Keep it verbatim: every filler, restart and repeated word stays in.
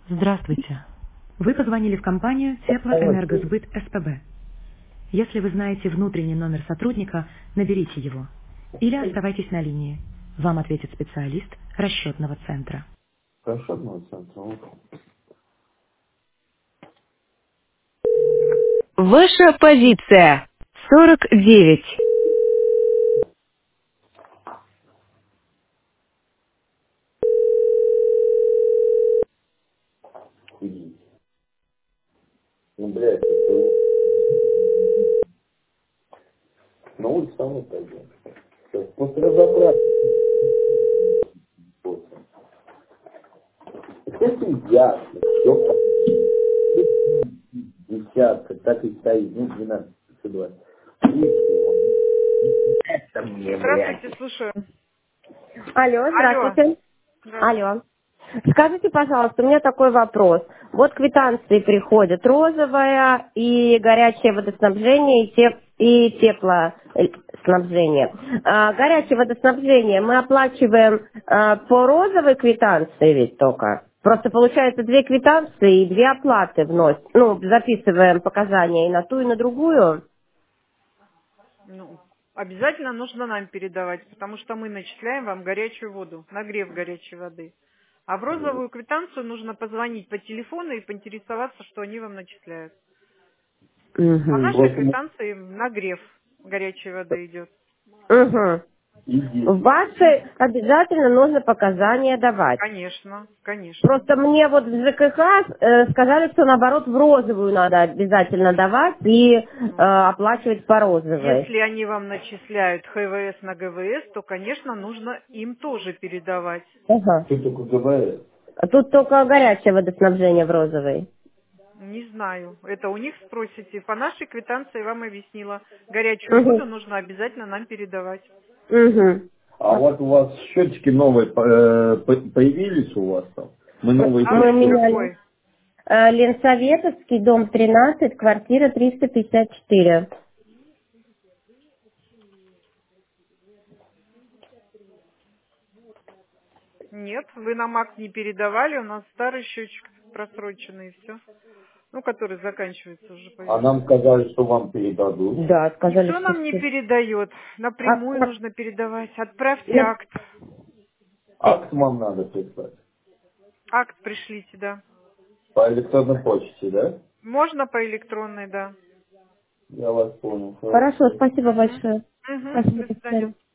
Здравствуйте. Вы позвонили в компанию Теплоэнергосбыт СПБ. Если вы знаете внутренний номер сотрудника, наберите его. Или оставайтесь на линии. Вам ответит специалист расчетного центра. Хорошо, ну, центр. Ваша позиция сорок девять. Иди. Ну, блядь, это... На улице самой пойдем. Сейчас просто разобраться. Это сидят, все десятка, так и стоит, ну, двенадцать, двадцать. Это мне, блядь. Здравствуйте, слушаю. Алло, Алло. здравствуйте. Здравствуйте. Алло. Скажите, пожалуйста, у меня такой вопрос. Вот квитанции приходят: розовая и горячее водоснабжение, и, теп и теплоснабжение. А, горячее водоснабжение мы оплачиваем а, по розовой квитанции ведь только. Просто получается две квитанции и две оплаты вносим. Ну, записываем показания и на ту, и на другую. Ну, обязательно нужно нам передавать, потому что мы начисляем вам горячую воду, нагрев горячей воды. А в розовую квитанцию нужно позвонить по телефону и поинтересоваться, что они вам начисляют. По Угу. нашей Просто мы квитанции нагрев горячей воды идет. Угу. иди. В вашей обязательно нужно показания давать. Конечно, конечно. Просто мне вот в ЖКХ э, сказали, что наоборот в розовую надо обязательно давать и э, Ну, оплачивать по розовой. если они вам начисляют ХВС на ГВС, то, конечно, нужно им тоже передавать. Ага. Кто только говорит. А тут только горячее водоснабжение в розовой. Не знаю. Это у них спросите. По нашей квитанции вам объяснила. Горячую Угу. воду нужно обязательно нам передавать. Угу. А вот у вас счетчики новые э, по- появились у вас там? Мы новые А Мы пришли. меняли. какой? Э, Ленсоветовский, дом тринадцать, квартира триста пятьдесят четыре. Нет, вы нам акт не передавали. У нас старый счетчик просроченный и все. Ну, который заканчивается уже, А по-видимому. нам сказали, что вам передадут. Да, сказали, Никто что нам не все. передает. А Напрямую как? нужно передавать. Отправьте Ну, акт. э, Акт вам надо прислать. Акт пришлите, да. По электронной почте, да? Можно по электронной, да. Я вас понял. Хорошо. Хорошо, спасибо Угу. большое. Угу. Спасибо, До до свидания. свидания.